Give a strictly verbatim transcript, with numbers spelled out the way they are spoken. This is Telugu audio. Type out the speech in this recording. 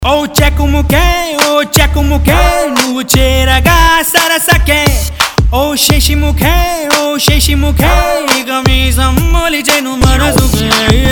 ఓ చెకుముకే ఓ చెకుముకే నువ్వు చేరగా సరసకే ఓ శశిముఖే ఓ శశిముఖే ఇక మీసం మొలిచెను మనసుకే